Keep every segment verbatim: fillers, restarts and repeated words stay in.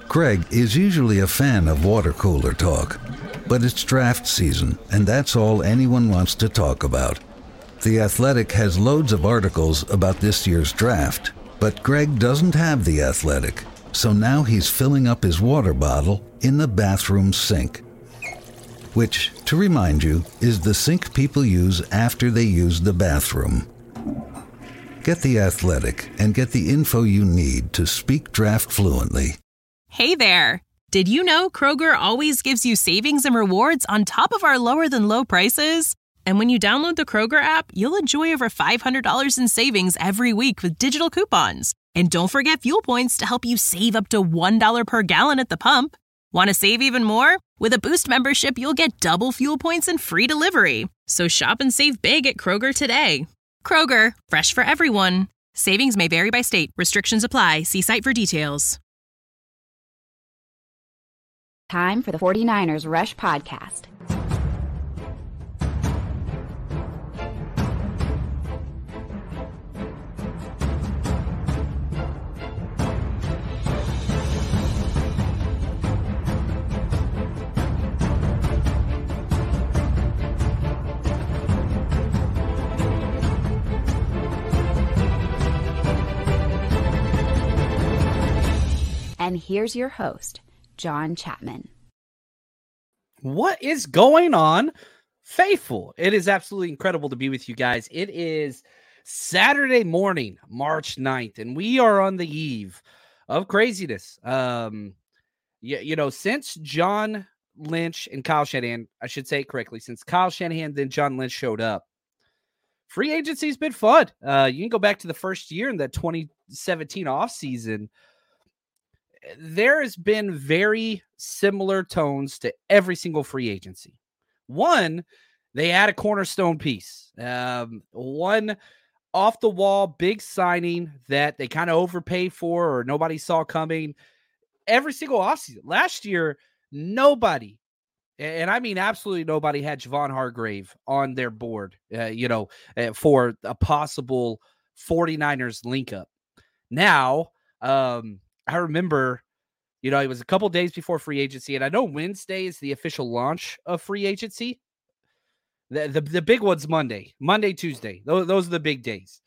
Greg is usually a fan of water cooler talk, but it's draft season, and that's all anyone wants to talk about. The Athletic has loads of articles about this year's draft, but Greg doesn't have The Athletic, so now he's filling up his water bottle in the bathroom sink, which, to remind you, is the sink people use after they use the bathroom. Get The Athletic and get the info you need to speak draft fluently. Hey there! Did you know Kroger always gives you savings and rewards on top of our lower-than-low prices? And when you download the Kroger app, you'll enjoy over five hundred dollars in savings every week with digital coupons. And don't forget fuel points to help you save up to one dollar per gallon at the pump. Want to save even more? With a Boost membership, you'll get double fuel points and free delivery. So shop and save big at Kroger today. Kroger, fresh for everyone. Savings may vary by state. Restrictions apply. See site for details. Time for the forty-niners Rush Podcast. And here's your host, John Chapman. What is going on, faithful? It is absolutely incredible to be with you guys. It is Saturday morning, March ninth, and we are on the eve of craziness. Um, you, you know, since John Lynch and Kyle Shanahan, I should say it correctly, since Kyle Shanahan, then John Lynch showed up, free agency's been fun. Uh, you can go back to the first year in the twenty seventeen offseason. There has been very similar tones to every single free agency. One, they had a cornerstone piece. Um, one off the wall, big signing that they kind of overpaid for or nobody saw coming. Every single offseason. Last year, nobody, and I mean absolutely nobody, had Javon Hargrave on their board, uh, you know, uh, for a possible forty-niners link up. Now, um, I remember, you know, it was a couple days before free agency, and I know Wednesday is the official launch of free agency. The the, the big one's Monday, Monday, Tuesday. Those, those are the big days.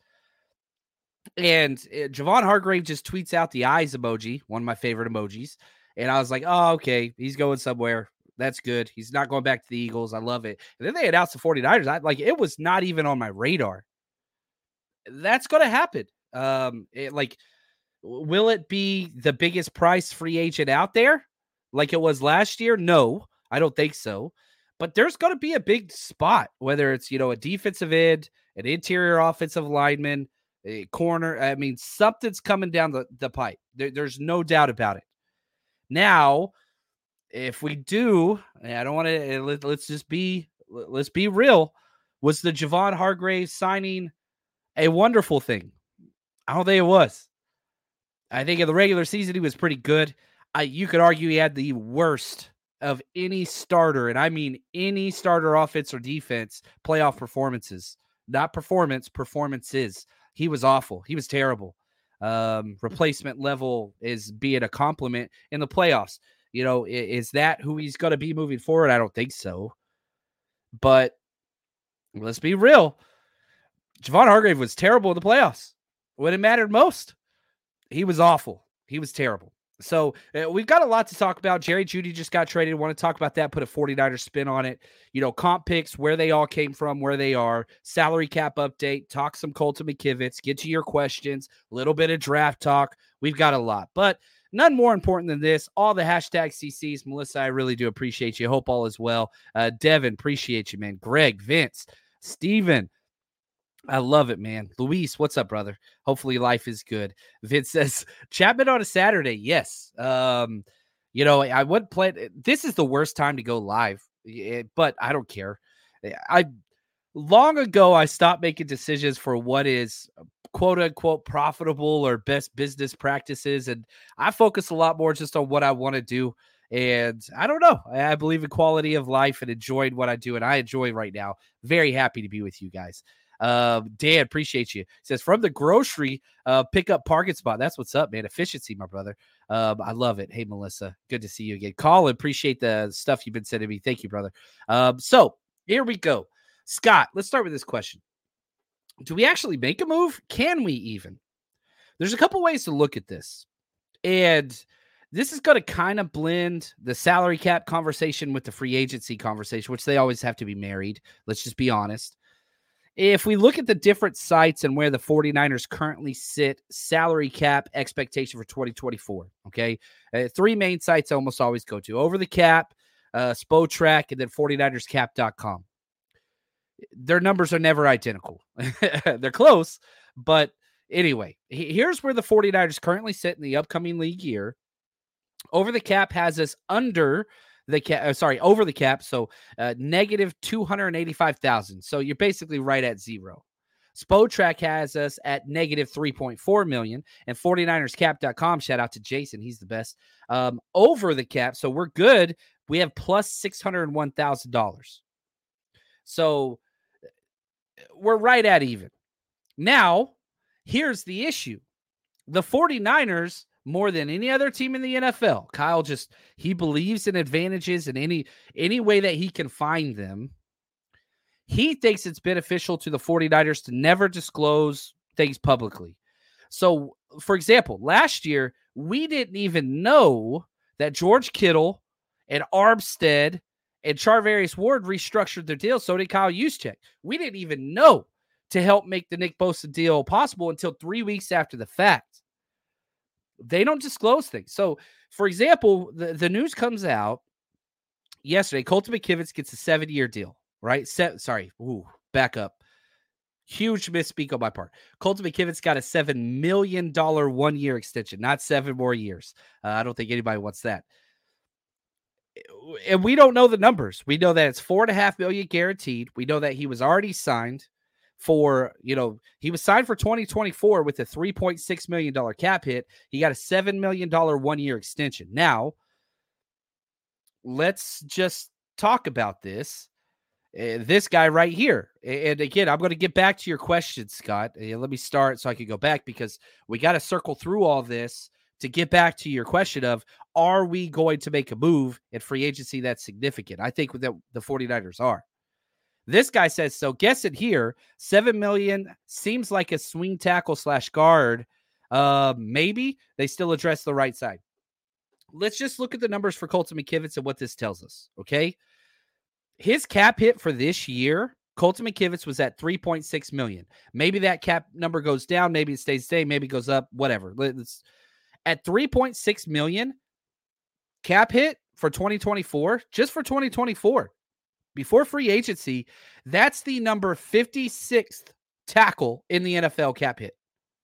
And uh, Javon Hargrave just tweets out the eyes emoji, one of my favorite emojis. And I was like, oh, okay, he's going somewhere. That's good. He's not going back to the Eagles. I love it. And then they announced the forty-niners. I, like, it was not even on my radar. That's going to happen. Um, it, like, will it be the biggest price free agent out there like it was last year? No, I don't think so. But there's going to be a big spot, whether it's, you know, a defensive end, an interior offensive lineman, a corner. I mean, something's coming down the, the pipe. There, there's no doubt about it. Now, if we do, I don't want to, let, let's just be, let's be real. Was the Javon Hargrave signing a wonderful thing? I don't think it was. I think in the regular season, he was pretty good. I, you could argue he had the worst of any starter, and I mean any starter offense or defense playoff performances. Not performance, performances. He was awful. He was terrible. Um, replacement level is being a compliment in the playoffs. You know, is, is that who he's going to be moving forward? I don't think so. But let's be real. Javon Hargrave was terrible in the playoffs when it mattered most. He was awful. He was terrible. So uh, we've got a lot to talk about. Jerry Jeudy just got traded. Want to talk about that, put a forty-niners spin on it. You know, comp picks, where they all came from, where they are, salary cap update, talk some Colton McKivitz, get to your questions, a little bit of draft talk. We've got a lot, but none more important than this. All the hashtag C Cs. Melissa, I really do appreciate you. Hope all is well. Uh, Devin, appreciate you, man. Greg, Vince, Steven, I love it, man. Luis, what's up, brother? Hopefully life is good. Vince says, Chapman on a Saturday. Yes. Um, you know, I would play. This is the worst time to go live, but I don't care. I long ago, I stopped making decisions for what is quote unquote profitable or best business practices. And I focus a lot more just on what I want to do. And I don't know. I believe in quality of life and enjoying what I do. And I enjoy right now. Very happy to be with you guys. Uh, Dan, appreciate you. He says, from the grocery uh, pickup parking spot. That's what's up, man. Efficiency, my brother. Um, I love it. Hey, Melissa, good to see you again. Colin, appreciate the stuff you've been sending me. Thank you, brother. Um, so here we go. Scott, let's start with this question. Do we actually make a move? Can we even? There's a couple ways to look at this. And this is going to kind of blend the salary cap conversation with the free agency conversation, which they always have to be married. Let's just be honest. If we look at the different sites and where the 49ers currently sit, salary cap expectation for twenty twenty-four, okay? Uh, three main sites I almost always go to. Over the Cap, uh, Spotrac, and then forty niners cap dot com. Their numbers are never identical. They're close, but anyway, here's where the 49ers currently sit in the upcoming league year. Over the Cap has us under the cap, uh, sorry, over the cap, so uh, negative two hundred eighty-five thousand. So you're basically right at zero. Spotrac has us at negative three point four million, and forty niners cap dot com, shout out to Jason, he's the best, um, over the cap. So we're good. We have plus six hundred one thousand dollars. So we're right at even. Now, here's the issue. The 49ers, more than any other team in the N F L, Kyle just, he believes in advantages in any, any way that he can find them. He thinks it's beneficial to the 49ers to never disclose things publicly. So, for example, last year, we didn't even know that George Kittle and Armstead and Charvarius Ward restructured their deal. So did Kyle Juszczyk. We didn't even know to help make the Nick Bosa deal possible until three weeks after the fact. They don't disclose things. So, for example, the, the news comes out yesterday. Colton McKivitz gets a seven-year deal, right? Se- sorry, ooh, back up. Huge misspeak on my part. Colton McKivitz got a seven million dollars one-year extension, not seven more years. Uh, I don't think anybody wants that. And we don't know the numbers. We know that it's four and a half million guaranteed. We know that he was already signed for, you know, he was signed for twenty twenty-four with a three point six million dollars cap hit. He got a seven million dollars one-year extension. Now, let's just talk about this. Uh, this guy right here. And again, I'm going to get back to your question, Scott. Uh, let me start so I can go back, because we got to circle through all this to get back to your question of, are we going to make a move in free agency that's significant? I think that the 49ers are. This guy says, so guess it here, seven million dollars seems like a swing tackle slash guard. Uh, maybe they still address the right side. Let's just look at the numbers for Colton McKivitz and what this tells us, okay? His cap hit for this year, Colton McKivitz was at three point six million dollars. Maybe that cap number goes down, maybe it stays the same, maybe it goes up, whatever. Let's, at three point six million dollars cap hit for twenty twenty-four, just for twenty twenty-four, before free agency, that's the number fifty-sixth tackle in the N F L cap hit.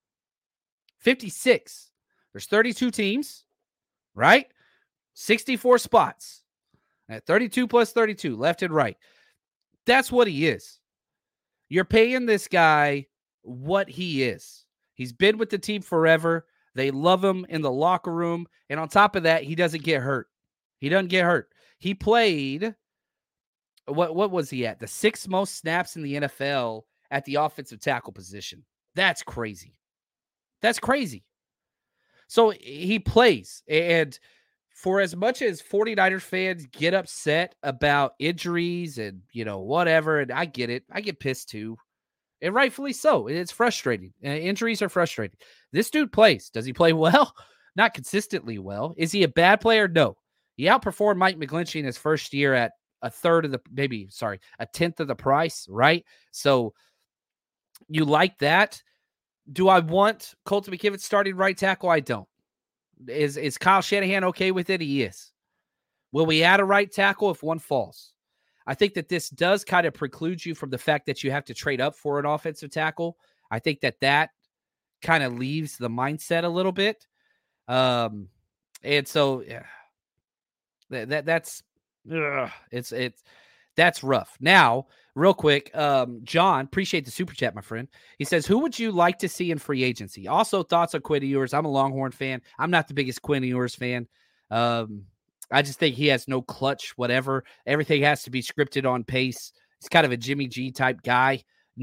fifty-six. There's thirty-two teams, right? sixty-four spots. At thirty-two plus thirty-two, left and right. That's what he is. You're paying this guy what he is. He's been with the team forever. They love him in the locker room. And on top of that, he doesn't get hurt. He doesn't get hurt. He played, what, what was he at? The sixth most snaps in the N F L at the offensive tackle position. That's crazy. That's crazy. So he plays. And for as much as 49ers fans get upset about injuries and, you know, whatever, and I get it. I get pissed too. And rightfully so. It's frustrating. Uh, injuries are frustrating. This dude plays. Does he play well? Not consistently well. Is he a bad player? No. He outperformed Mike McGlinchey in his first year at a third of the, maybe, sorry, a tenth of the price, right? So you like that. Do I want Colton McKivitz starting right tackle? I don't. Is, is Kyle Shanahan okay with it? He is. Will we add a right tackle if one falls? I think that this does kind of preclude you from the fact that you have to trade up for an offensive tackle. I think that that kind of leaves the mindset a little bit. Um, and so yeah, that, that that's, ugh, it's, it's, that's rough. Now, real quick, um, John, appreciate the super chat, my friend. He says, who would you like to see in free agency? Also, thoughts on Quinn Ewers. I'm a Longhorn fan. I'm not the biggest Quinn Ewers fan. Um, I just think he has no clutch, whatever. Everything has to be scripted on pace. He's kind of a Jimmy G type guy, not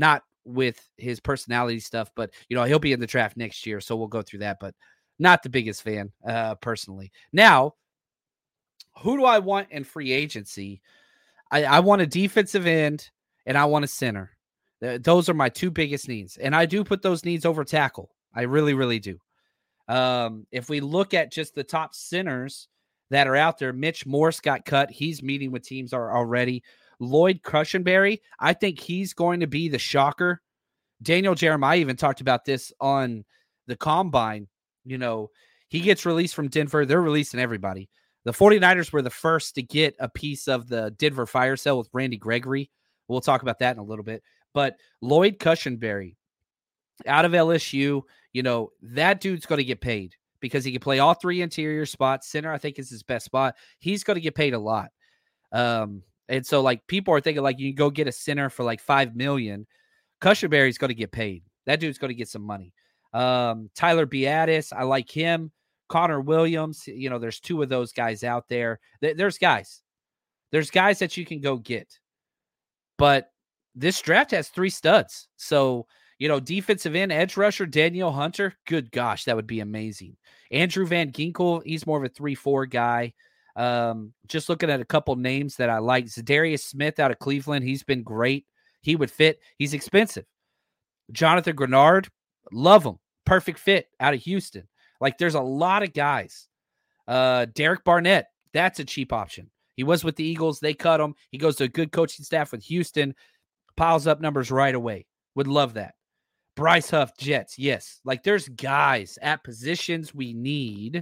with his personality stuff, but you know, he'll be in the draft next year, so we'll go through that, but not the biggest fan uh, personally. Now, who do I want in free agency? I, I want a defensive end and I want a center. Th- those are my two biggest needs. And I do put those needs over tackle. I really, really do. Um, if we look at just the top centers that are out there, Mitch Morse got cut. He's meeting with teams are already. Lloyd Cushenberry, I think he's going to be the shocker. Daniel Jeremiah even talked about this on the Combine. You know, he gets released from Denver. They're releasing everybody. The 49ers were the first to get a piece of the Denver fire sale with Randy Gregory. We'll talk about that in a little bit. But Lloyd Cushenberry out of L S U, you know, that dude's going to get paid because he can play all three interior spots. Center, I think, is his best spot. He's going to get paid a lot. Um, and so, like, people are thinking, like, you can go get a center for, like, five million dollars. Cushenberry's going to get paid. That dude's going to get some money. Um, Tyler Biadasz, I like him. Connor Williams, you know, there's two of those guys out there. There's guys. There's guys that you can go get. But this draft has three studs. So, you know, defensive end, edge rusher, Danielle Hunter, good gosh, that would be amazing. Andrew Van Ginkel, he's more of a three four guy. Um, just looking at a couple names that I like. Zadarius Smith out of Cleveland, he's been great. He would fit. He's expensive. Jonathan Grenard, love him. Perfect fit out of Houston. Like, there's a lot of guys. Uh, Derek Barnett, that's a cheap option. He was with the Eagles. They cut him. He goes to a good coaching staff with Houston. Piles up numbers right away. Would love that. Bryce Huff, Jets, yes. Like, there's guys at positions we need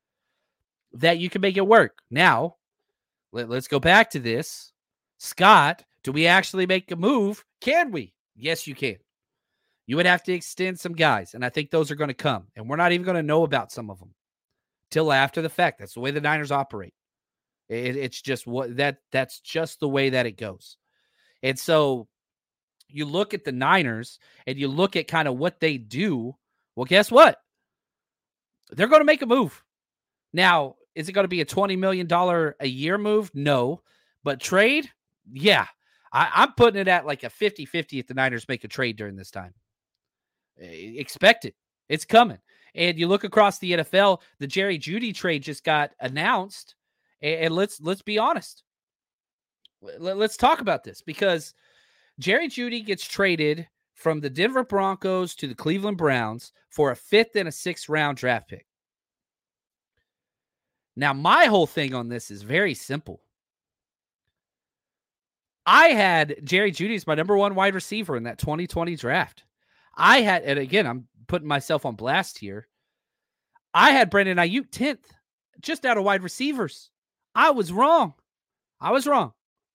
that you can make it work. Now, let, let's go back to this. Scott, do we actually make a move? Can we? Yes, you can. You would have to extend some guys, and I think those are going to come. And we're not even going to know about some of them till after the fact. That's the way the Niners operate. It, it's just what that that's just the way that it goes. And so you look at the Niners and you look at kind of what they do. Well, guess what? They're going to make a move. Now, is it going to be a twenty million dollars a year move? No. But trade? Yeah. I, I'm putting it at like a fifty-fifty if the Niners make a trade during this time. Expect it. It's coming. And you look across the N F L, the Jerry Jeudy trade just got announced. And, and let's let's be honest. Let, let's talk about this because Jerry Jeudy gets traded from the Denver Broncos to the Cleveland Browns for a fifth and a sixth round draft pick. Now, my whole thing on this is very simple. I had Jerry Jeudy as my number one wide receiver in that twenty twenty draft. I had, and again, I'm putting myself on blast here. I had Brandon Ayuk tenth, just out of wide receivers. I was wrong. I was wrong.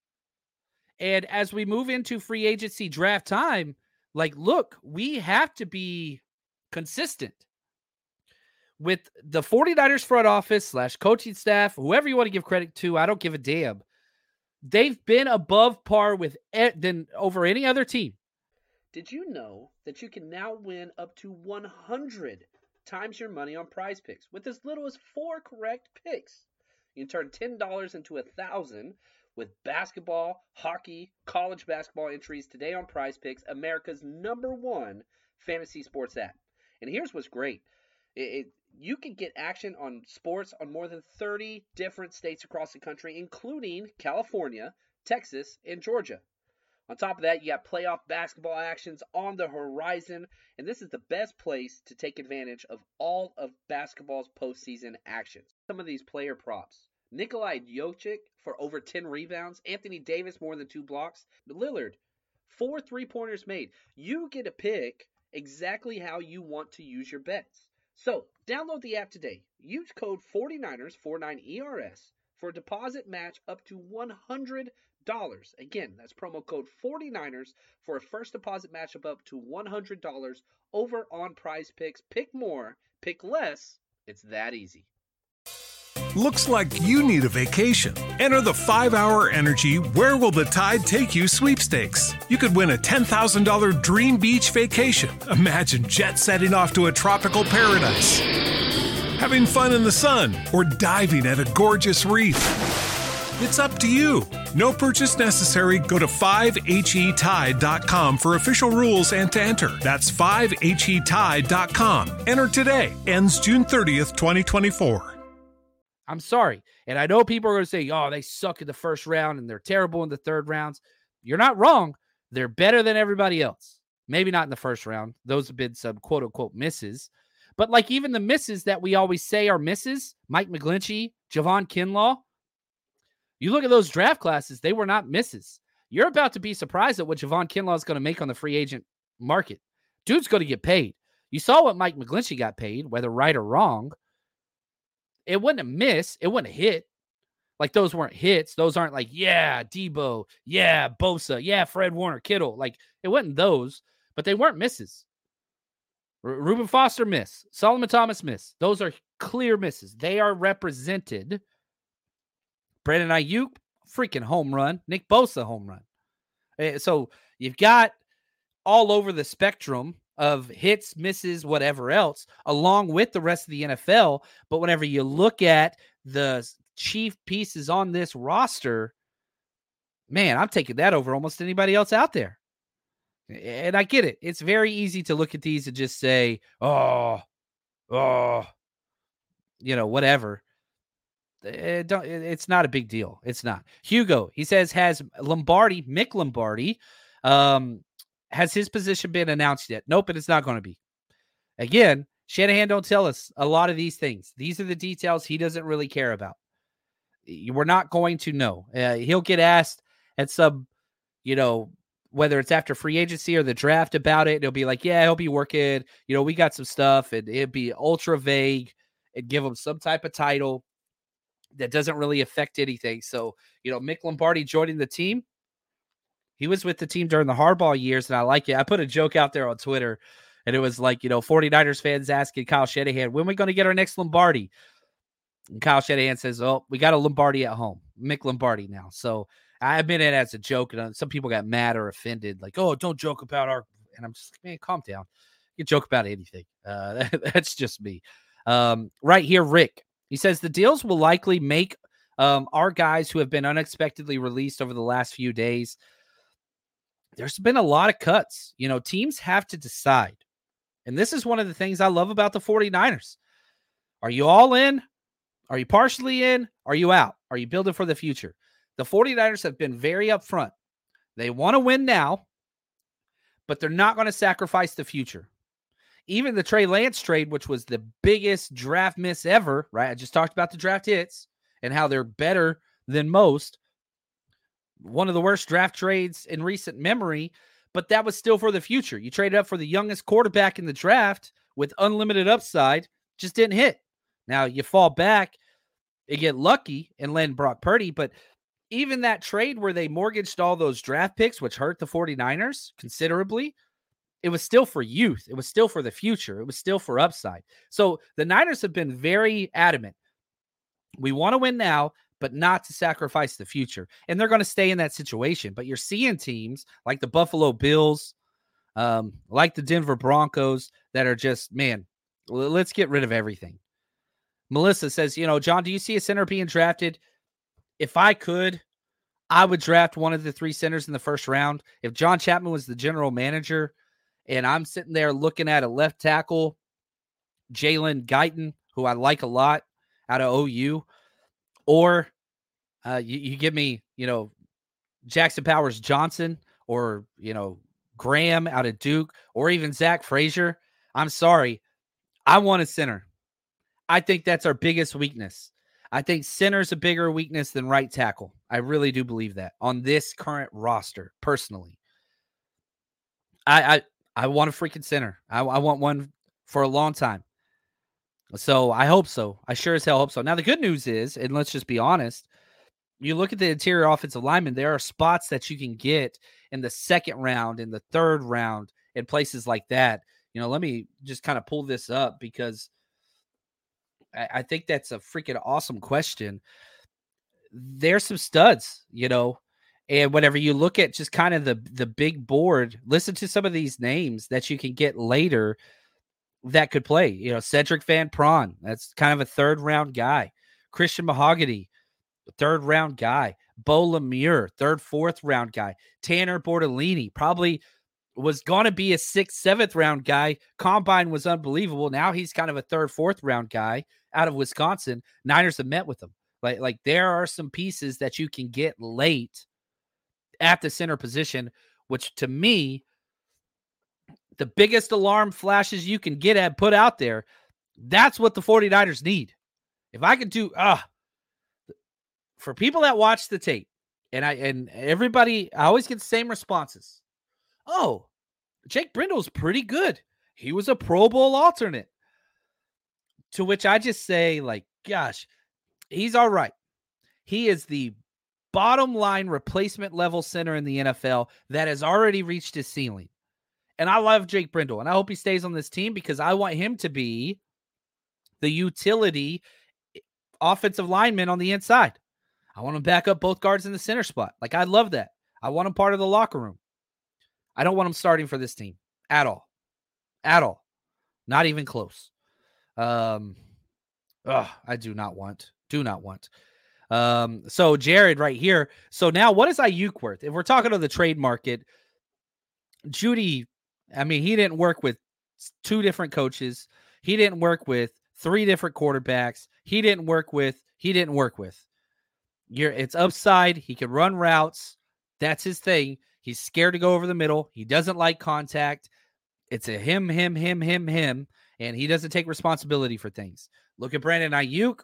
And as we move into free agency draft time, like, look, we have to be consistent with the 49ers front office slash coaching staff, whoever you want to give credit to. I don't give a damn. They've been above par with it than over any other team. Did you know that you can now win up to one hundred times your money on Prize Picks with as little as four correct picks? You can turn ten dollars into one thousand dollars with basketball, hockey, college basketball entries today on Prize Picks, America's number one fantasy sports app. And here's what's great. It, it, you can get action on sports on more than thirty different states across the country, including California, Texas, and Georgia. On top of that, you got playoff basketball actions on the horizon, and this is the best place to take advantage of all of basketball's postseason actions. Some of these player props. Nikolai Jokic for over ten rebounds. Anthony Davis more than two blocks. Lillard, four three-pointers made. You get to pick exactly how you want to use your bets. So, download the app today. Use code forty-niners, forty-nine E R S, for a deposit match up to one hundred dollars. Again, that's promo code forty-niners for a first deposit match of up to one hundred dollars over on Prize Picks. Pick more, pick less. It's that easy. Looks like you need a vacation. Enter the five hour Energy Where Will the Tide Take You sweepstakes. You could win a ten thousand dollars dream beach vacation. Imagine jet setting off to a tropical paradise, having fun in the sun, or diving at a gorgeous reef. It's up to you. No purchase necessary. Go to five H E tide dot com for official rules and to enter. That's five H E tide dot com. Enter today. Ends June thirtieth, twenty twenty-four. I'm sorry. And I know people are going to say, oh, they suck in the first round and they're terrible in the third rounds. You're not wrong. They're better than everybody else. Maybe not in the first round. Those have been some quote unquote misses. But like even the misses that we always say are misses, Mike McGlinchey, Javon Kinlaw, you look at those draft classes, they were not misses. You're about to be surprised at what Javon Kinlaw is going to make on the free agent market. Dude's going to get paid. You saw what Mike McGlinchey got paid, whether right or wrong. It wasn't a miss. It wasn't a hit. Like, those weren't hits. Those aren't like, yeah, Debo, yeah, Bosa, yeah, Fred Warner, Kittle. Like, it wasn't those, but they weren't misses. R- Reuben Foster miss. Solomon Thomas miss. Those are clear misses. They are represented. Brandon Ayuk, freaking home run. Nick Bosa, home run. So you've got all over the spectrum of hits, misses, whatever else, along with the rest of the N F L. But whenever you look at the chief pieces on this roster, man, I'm taking that over almost anybody else out there. And I get it. It's very easy to look at these and just say, oh, oh, you know, whatever. It don't, it's not a big deal. It's not. Hugo, he says, has Lombardi, Mick Lombardi, um, has his position been announced yet? Nope, and it's not going to be. Again, Shanahan don't tell us a lot of these things. These are the details he doesn't really care about. We're not going to know. Uh, he'll get asked at some, you know, whether it's after free agency or the draft about it. He'll be like, yeah, he'll be working. You know, we got some stuff, and it'd be ultra vague and give him some type of title that doesn't really affect anything. So, you know, Mick Lombardi joining the team. He was with the team during the Harbaugh years, and I like it. I put a joke out there on Twitter, and it was like, you know, 49ers fans asking Kyle Shanahan, when are we going to get our next Lombardi? And Kyle Shanahan says, oh, we got a Lombardi at home. Mick Lombardi now. So I admit it as a joke, and some people got mad or offended, like, oh, don't joke about our – and I'm just like, man, calm down. You can joke about anything. Uh, that, that's just me. Um, right here, Rick. He says the deals will likely make um, our guys who have been unexpectedly released over the last few days. There's been a lot of cuts. You know, teams have to decide. And this is one of the things I love about the 49ers. Are you all in? Are you partially in? Are you out? Are you building for the future? The 49ers have been very upfront. They want to win now, but they're not going to sacrifice the future. Even the Trey Lance trade, which was the biggest draft miss ever, right? I just talked about the draft hits and how they're better than most. One of the worst draft trades in recent memory, but that was still for the future. You traded up for the youngest quarterback in the draft with unlimited upside, just didn't hit. Now you fall back and get lucky and land Brock Purdy, but even that trade where they mortgaged all those draft picks, which hurt the 49ers considerably, it was still for youth. It was still for the future. It was still for upside. So the Niners have been very adamant. We want to win now, but not to sacrifice the future. And they're going to stay in that situation. But you're seeing teams like the Buffalo Bills, um, like the Denver Broncos that are just, man, let's get rid of everything. Melissa says, you know, John, do you see a center being drafted? If I could, I would draft one of the three centers in the first round. If John Chapman was the general manager and I'm sitting there looking at a left tackle, Jalen Guyton, who I like a lot out of O U, or uh, you, you give me, you know, Jackson Powers Johnson or, you know, Graham out of Duke or even Zach Frazier, I'm sorry. I want a center. I think that's our biggest weakness. I think center's a bigger weakness than right tackle. I really do believe that on this current roster, personally. I I, I want a freaking center. I, I want one for a long time. So I hope so. I sure as hell hope so. Now, the good news is, and let's just be honest, you look at the interior offensive lineman, there are spots that you can get in the second round, in the third round, in places like that. You know, let me just kind of pull this up because I, I think that's a freaking awesome question. There's some studs, you know, and whenever you look at just kind of the, the big board, listen to some of these names that you can get later that could play. You know, Cedric Van Pran, that's kind of a third round guy. Christian Mahogany, third round guy. Bo Lemire, third, fourth round guy. Tanner Bortolini, probably was going to be a sixth, seventh round guy. Combine was unbelievable. Now he's kind of a third, fourth round guy out of Wisconsin. Niners have met with him. Like, like there are some pieces that you can get late at the center position, which to me, the biggest alarm flashes you can get at, put out there, that's what the 49ers need. If I could do, ah, uh, for people that watch the tape, and I and everybody, I always get the same responses. Oh, Jake Brendel's pretty good. He was a Pro Bowl alternate. To which I just say, like, gosh, he's all right. He is the bottom line replacement level center in the N F L that has already reached his ceiling. And I love Jake Brendel, and I hope he stays on this team because I want him to be the utility offensive lineman on the inside. I want him back up both guards in the center spot. Like, I love that. I want him part of the locker room. I don't want him starting for this team at all. At all. Not even close. Um, ugh, I do not want. Do not want. Um, so Jared right here. So now what is Ayuk worth? If we're talking to the trade market, Judy, I mean, he didn't work with two different coaches. He didn't work with three different quarterbacks. He didn't work with, he didn't work with. You're, it's upside. He can run routes. That's his thing. He's scared to go over the middle. He doesn't like contact. It's a him, him, him, him, him, and he doesn't take responsibility for things. Look at Brandon Ayuk.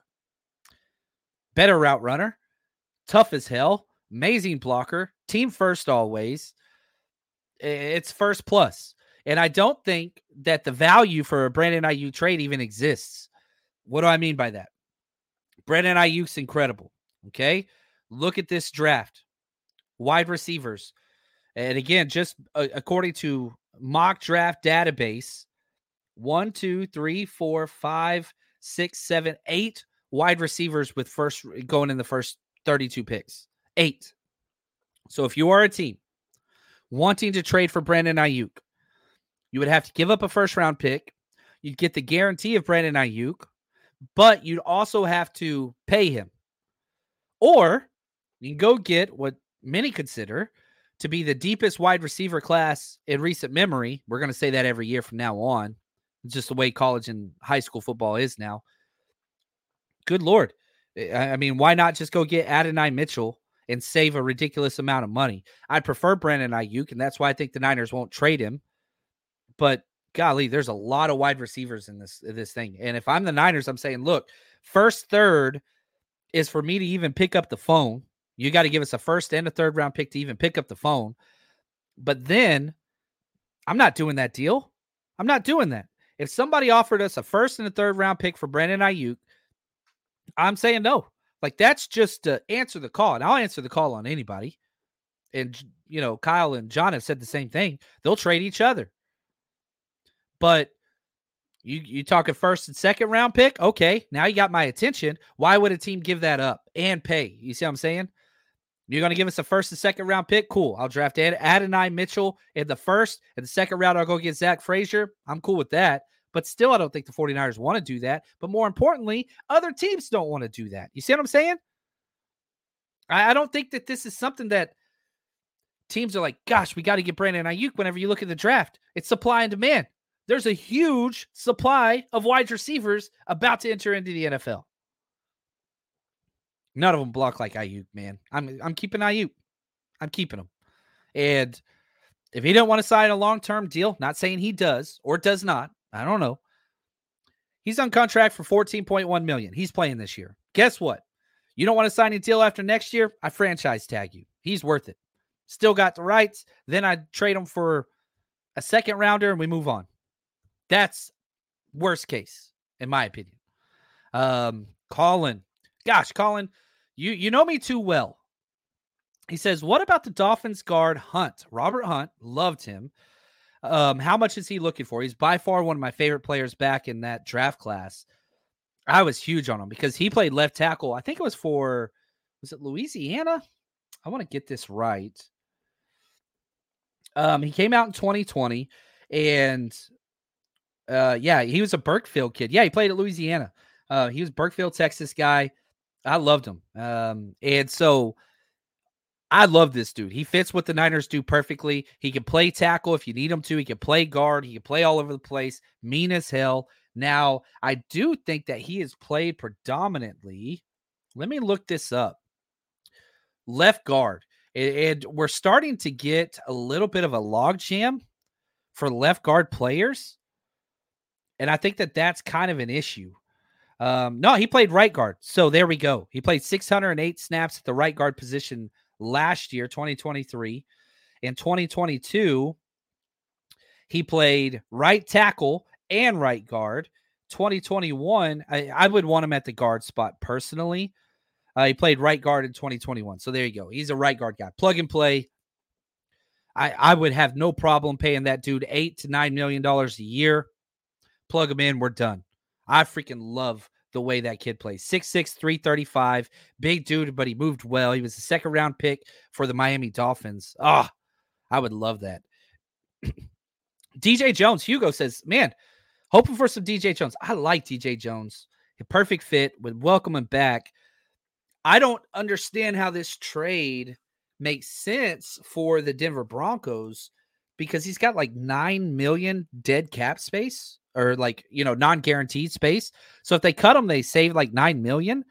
Better route runner. Tough as hell. Amazing blocker. Team first always. It's first plus. And I don't think that the value for a Brandon Ayuk trade even exists. What do I mean by that? Brandon Ayuk's incredible. Okay? Look at this draft. Wide receivers. And again, just uh, according to mock draft database, one, two, three, four, five, six, seven, eight wide receivers with first going in the first thirty-two picks. Eight. So if you are a team wanting to trade for Brandon Ayuk, you would have to give up a first round pick. You'd get the guarantee of Brandon Ayuk, but you'd also have to pay him. Or you can go get what many consider to be the deepest wide receiver class in recent memory. We're going to say that every year from now on. It's just the way college and high school football is now. Good Lord. I mean, why not just go get Adonai Mitchell and save a ridiculous amount of money? I prefer Brandon Ayuk, and that's why I think the Niners won't trade him. But golly, there's a lot of wide receivers in this, in this thing. And if I'm the Niners, I'm saying, look, first third is for me to even pick up the phone. You got to give us a first and a third round pick to even pick up the phone. But then I'm not doing that deal. I'm not doing that. If somebody offered us a first and a third round pick for Brandon Ayuk, I'm saying no. Like, that's just to answer the call. And I'll answer the call on anybody. And, you know, Kyle and John have said the same thing. They'll trade each other. But you you talking first and second round pick? Okay, now you got my attention. Why would a team give that up and pay? You see what I'm saying? You're going to give us a first and second round pick? Cool. I'll draft Ad- Adonai Mitchell in the first. In the second round, I'll go get Zach Frazier. I'm cool with that. But still, I don't think the 49ers want to do that. But more importantly, other teams don't want to do that. You see what I'm saying? I, I don't think that this is something that teams are like, gosh, we got to get Brandon Ayuk. Whenever you look at the draft, it's supply and demand. There's a huge supply of wide receivers about to enter into the N F L. None of them block like Ayuk, man. I'm I'm keeping Ayuk. I'm keeping him. And if he don't want to sign a long-term deal, not saying he does or does not, I don't know. He's on contract for fourteen point one million dollars. He's playing this year. Guess what? You don't want to sign a deal after next year? I franchise tag you. He's worth it. Still got the rights. Then I trade him for a second rounder and we move on. That's worst case, in my opinion. Um, Colin. Gosh, Colin, you, you know me too well. He says, what about the Dolphins guard Hunt? Robert Hunt, loved him. Um, how much is he looking for? He's by far one of my favorite players back in that draft class. I was huge on him because he played left tackle. I think it was for, was it Louisiana? I want to get this right. Um, he came out in twenty twenty, and uh, yeah, he was a Burkeville kid. Yeah, he played at Louisiana. Uh, he was Burkeville, Texas guy. I loved him. Um, and so I love this dude. He fits what the Niners do perfectly. He can play tackle if you need him to. He can play guard. He can play all over the place. Mean as hell. Now, I do think that he has played predominantly. Let me look this up. Left guard. And we're starting to get a little bit of a logjam for left guard players. And I think that that's kind of an issue. Um, no, he played right guard. So there we go. He played six hundred eight snaps at the right guard position last year, twenty twenty-three. In twenty twenty-two, he played right tackle and right guard. twenty twenty-one, I, I would want him at the guard spot personally. Uh, he played right guard in twenty twenty-one. So there you go. He's a right guard guy. Plug and play. I, I would have no problem paying that dude eight to nine million dollars a year. Plug him in. We're done. I freaking love the way that kid plays. six six, three thirty-five. Big dude, but he moved well. He was a second round pick for the Miami Dolphins. Ah, oh, I would love that. D J Jones, Hugo says, man, hoping for some D J Jones. I like D J Jones. A perfect fit. Would welcome him back. I don't understand how this trade makes sense for the Denver Broncos because he's got like nine million dead cap space. Or like, you know, non-guaranteed space. So if they cut them, they save like nine million.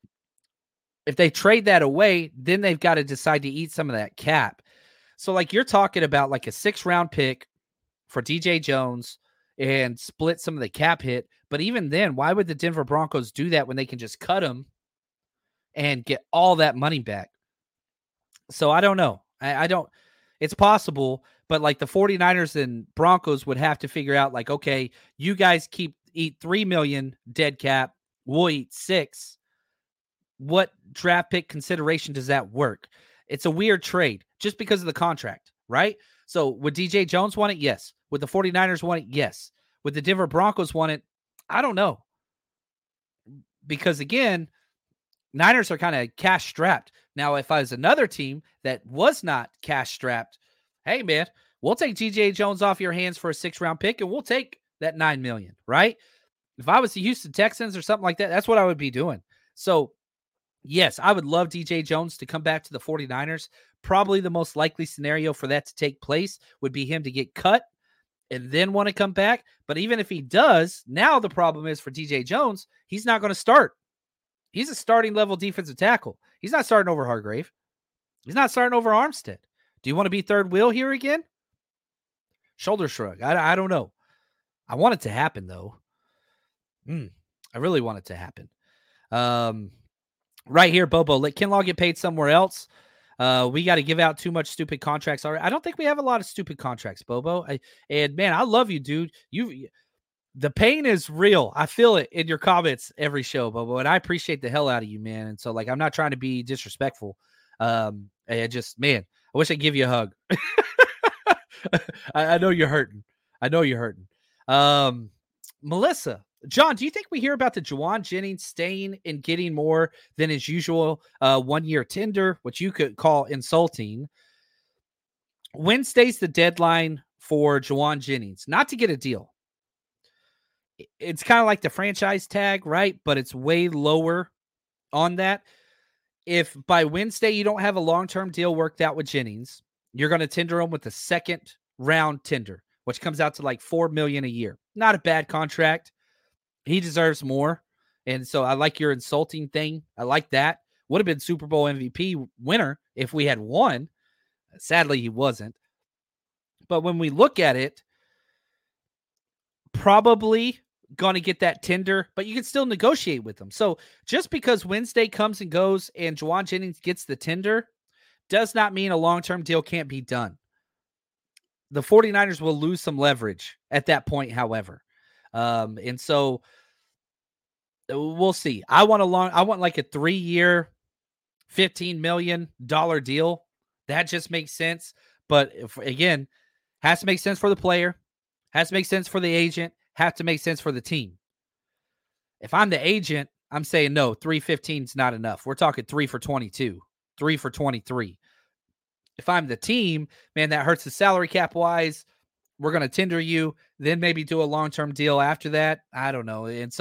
If they trade that away, then they've got to decide to eat some of that cap. So like you're talking about like a six round pick for D J Jones and split some of the cap hit. But even then, why would the Denver Broncos do that when they can just cut him and get all that money back? So I don't know. I, I don't, it's possible. But like the 49ers and Broncos would have to figure out like, okay, you guys keep eat three million dead cap. We'll eat six. What draft pick consideration does that work? It's a weird trade just because of the contract, right? So would D J Jones want it? Yes. Would the 49ers want it? Yes. Would the Denver Broncos want it? I don't know. Because again, Niners are kind of cash strapped. Now, if I was another team that was not cash strapped, hey, man, we'll take D J Jones off your hands for a six-round pick, and we'll take that nine million dollars, right? If I was the Houston Texans or something like that, that's what I would be doing. So, yes, I would love D J Jones to come back to the 49ers. Probably the most likely scenario for that to take place would be him to get cut and then want to come back. But even if he does, now the problem is for D J Jones, he's not going to start. He's a starting level defensive tackle. He's not starting over Hargrave. He's not starting over Armstead. Do you want to be third wheel here again? Shoulder shrug. I, I don't know. I want it to happen, though. Mm, I really want it to happen. Um, right here, Bobo. Let Kinlaw get paid somewhere else. Uh, we got to give out too much stupid contracts already. I don't think we have a lot of stupid contracts, Bobo. I, and, man, I love you, dude. You, the pain is real. I feel it in your comments every show, Bobo, and I appreciate the hell out of you, man. And so, like, I'm not trying to be disrespectful. Um, I just, man, I wish I'd give you a hug. I, I know you're hurting. I know you're hurting. Um, Melissa, John, do you think we hear about the Jauan Jennings staying and getting more than his usual uh, one-year tender, which you could call insulting? Wednesday's the deadline for Jauan Jennings, not to get a deal. It's kind of like the franchise tag, right? But it's way lower on that. If by Wednesday you don't have a long-term deal worked out with Jennings, you're going to tender him with a second round tender, which comes out to like four million dollars a year. Not a bad contract. He deserves more. And so I like your insulting thing. I like that. Would have been Super Bowl M V P winner if we had won. Sadly, he wasn't. But when we look at it, probably going to get that tender, but you can still negotiate with them. So just because Wednesday comes and goes and Jauan Jennings gets the tender does not mean a long-term deal can't be done. The 49ers will lose some leverage at that point, however. Um, and so we'll see. I want a long, I want like a three-year, fifteen million dollars deal. That just makes sense. But if, again, has to make sense for the player, has to make sense for the agent, have to make sense for the team. If I'm the agent, I'm saying no, three fifteen is not enough. We're talking three for twenty-two, three for twenty-three. If I'm the team, man, that hurts the salary cap wise. We're going to tender you, then maybe do a long-term deal after that. I don't know. And so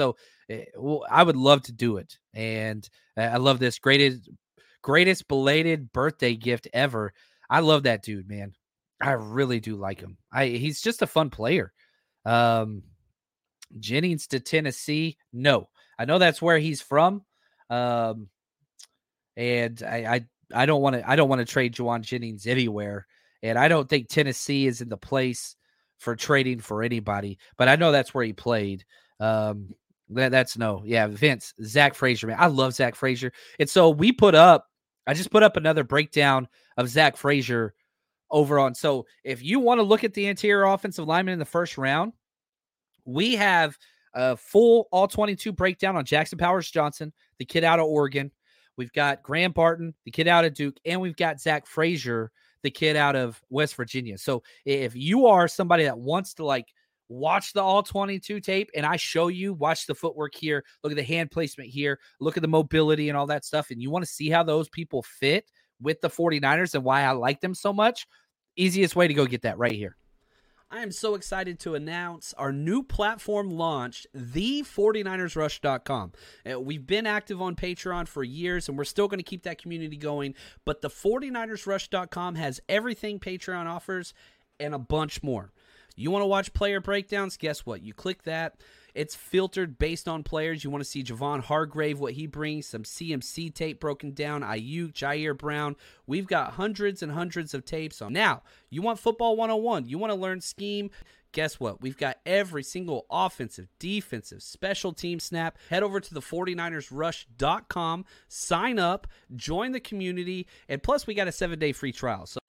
well, I would love to do it. And I love this greatest, greatest belated birthday gift ever. I love that dude, man. I really do like him. I he's just a fun player. Um, Jennings to Tennessee. No, I know that's where he's from. Um, and I, I, I don't want to, I don't want to trade Jauan Jennings anywhere. And I don't think Tennessee is in the place for trading for anybody, but I know that's where he played. Um, that, that's no, yeah, Vince, Zach Frazier, man. I love Zach Frazier. And so we put up, I just put up another breakdown of Zach Frazier over on. So if you want to look at the interior offensive lineman in the first round, we have a full all twenty-two breakdown on Jackson Powers Johnson, the kid out of Oregon. We've got Graham Barton, the kid out of Duke, and we've got Zach Frazier, the kid out of West Virginia. So if you are somebody that wants to like watch the all twenty-two tape and I show you, watch the footwork here, look at the hand placement here, look at the mobility and all that stuff, and you want to see how those people fit with the 49ers and why I like them so much, easiest way to go get that right here. I am so excited to announce our new platform launched, the forty-niners rush dot com. Uh, we've been active on Patreon for years, and we're still going to keep that community going, but the forty-niners rush dot com has everything Patreon offers and a bunch more. You want to watch player breakdowns? Guess what? You click that. It's filtered based on players. You want to see Javon Hargrave, what he brings, some C M C tape broken down, Ayuk, Jair Brown. We've got hundreds and hundreds of tapes on. Now, you want football one oh one. You want to learn scheme. Guess what? We've got every single offensive, defensive, special team snap. Head over to the forty-niners rush dot com, sign up, join the community, and plus we got a seven-day free trial. So.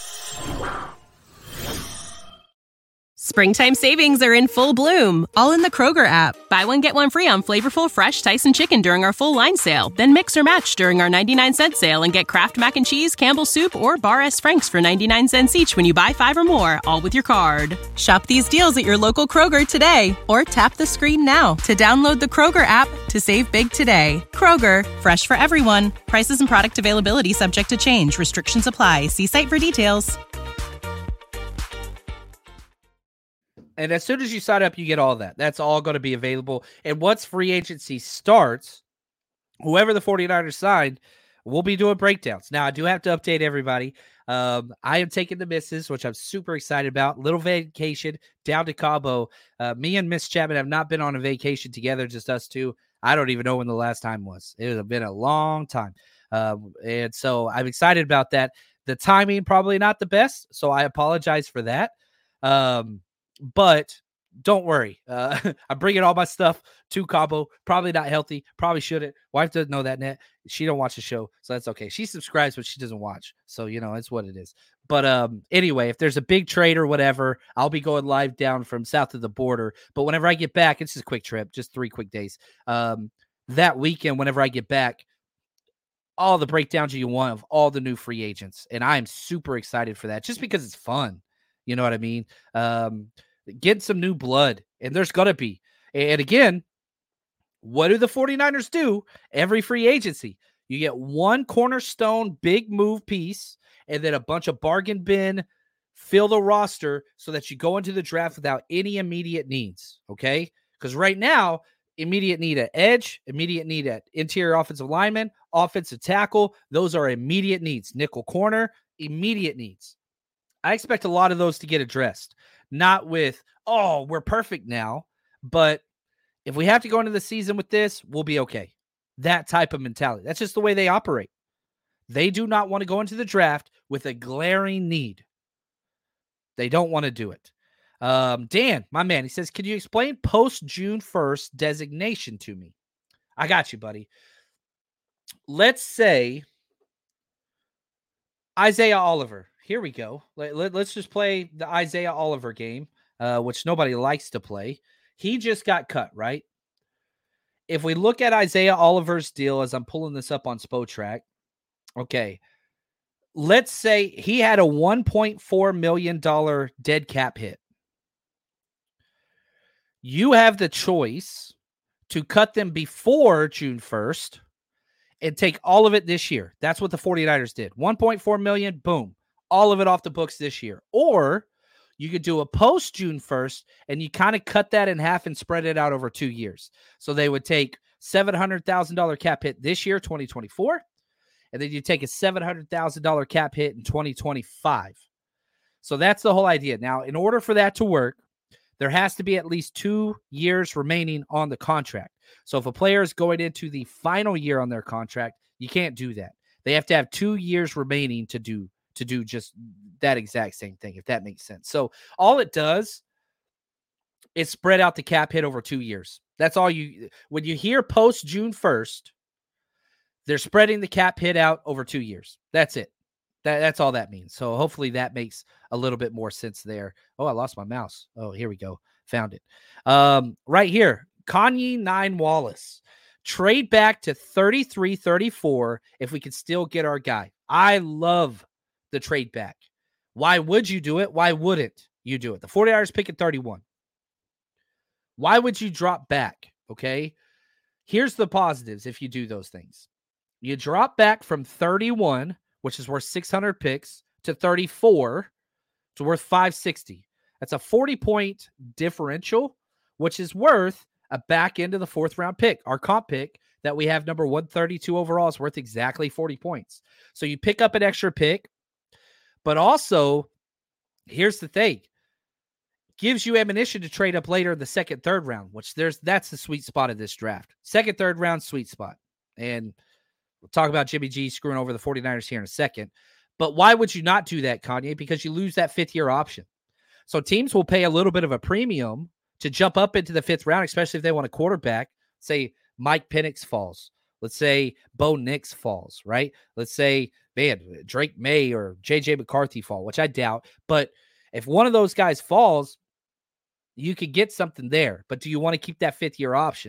Springtime savings are in full bloom, all in the Kroger app. Buy one, get one free on flavorful fresh Tyson chicken during our full line sale. Then mix or match during our ninety-nine cent sale and get Kraft Mac and Cheese, Campbell's Soup, or Bar S. Frank's for ninety-nine cents each when you buy five or more, all with your card. Shop these deals at your local Kroger today, or tap the screen now to download the Kroger app to save big today. Kroger, fresh for everyone. Prices and product availability subject to change. Restrictions apply. See site for details. And as soon as you sign up, you get all that. That's all going to be available. And once free agency starts, whoever the 49ers signed, we'll be doing breakdowns. Now, I do have to update everybody. Um, I am taking the missus, which I'm super excited about. Little vacation down to Cabo. Uh, me and Miss Chapman have not been on a vacation together, just us two. I don't even know when the last time was. It has been a long time. Um, and so I'm excited about that. The timing, probably not the best, so I apologize for that. Um, But don't worry. Uh, I'm bringing all my stuff to Cabo. Probably not healthy. Probably shouldn't. Wife doesn't know that, net. She don't watch the show, so that's okay. She subscribes, but she doesn't watch. So, you know, it's what it is. But um, anyway, if there's a big trade or whatever, I'll be going live down from south of the border. But whenever I get back, it's just a quick trip, just three quick days. Um, that weekend, whenever I get back, all the breakdowns you want of all the new free agents. And I am super excited for that just because it's fun. You know what I mean? Um, Get some new blood, and there's going to be. And again, what do the 49ers do every free agency? You get one cornerstone big move piece and then a bunch of bargain bin, fill the roster so that you go into the draft without any immediate needs, okay? Because right now, immediate need at edge, immediate need at interior offensive lineman, offensive tackle. Those are immediate needs. Nickel corner, immediate needs. I expect a lot of those to get addressed. Not with, oh, we're perfect now. But if we have to go into the season with this, we'll be okay. That type of mentality. That's just the way they operate. They do not want to go into the draft with a glaring need. They don't want to do it. Um, Dan, my man, he says, can you explain post-June first designation to me? I got you, buddy. Let's say Isaiah Oliver. Here we go. Let, let, let's just play the Isaiah Oliver game, uh, which nobody likes to play. He just got cut, right? If we look at Isaiah Oliver's deal, as I'm pulling this up on Spotrac, okay, let's say he had a one point four million dollars dead cap hit. You have the choice to cut them before June first and take all of it this year. That's what the 49ers did. one point four million dollars, boom. All of it off the books this year. Or You could do a post June first, and you kind of cut that in half and spread it out over two years. So they would take seven hundred thousand dollars cap hit this year, twenty twenty-four, and then you take a seven hundred thousand dollars cap hit in twenty twenty-five. So that's the whole idea. Now, in order for that to work, there has to be at least two years remaining on the contract. So if a player is going into the final year on their contract, you can't do that. They have to have two years remaining to do to do just that exact same thing, if that makes sense. So all it does is spread out the cap hit over two years. That's all you, when you hear post June first, they're spreading the cap hit out over two years. That's it. That, that's all that means. So hopefully that makes a little bit more sense there. Oh, I lost my mouse. Oh, here we go. Found it. Um, right here, Kanye Nine Wallace. Trade back to thirty-three thirty-four if we can still get our guy. I love the trade back. Why would you do it? Why wouldn't you do it? The 49ers pick at thirty-one. Why would you drop back? Okay. Here's the positives if you do those things. You drop back from thirty-one, which is worth six hundred picks, to thirty-four, it's worth five sixty. That's a forty point differential, which is worth a back end of the fourth round pick. Our comp pick that we have number one thirty-two overall is worth exactly forty points. So you pick up an extra pick, but also here's the thing. Gives you ammunition to trade up later in the second, third round, which there's that's the sweet spot of this draft. Second, third round, sweet spot. And we'll talk about Jimmy G screwing over the 49ers here in a second. But why would you not do that, Kanye? Because you lose that fifth year option. So teams will pay a little bit of a premium to jump up into the fifth round, especially if they want a quarterback. Say Mike Penix falls. Let's say Bo Nix falls, right? Let's say, man, Drake May or J J McCarthy fall, which I doubt. But if one of those guys falls, you could get something there. But do you want to keep that fifth year option?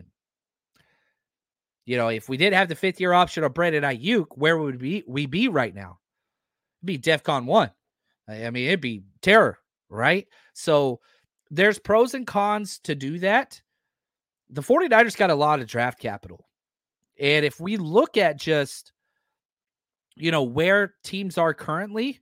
You know, if we did have the fifth year option of Brandon Ayuk, where would we, we be right now? It'd be DEFCON one. I mean, it'd be terror, right? So there's pros and cons to do that. The 49ers got a lot of draft capital. And if we look at just, you know, where teams are currently,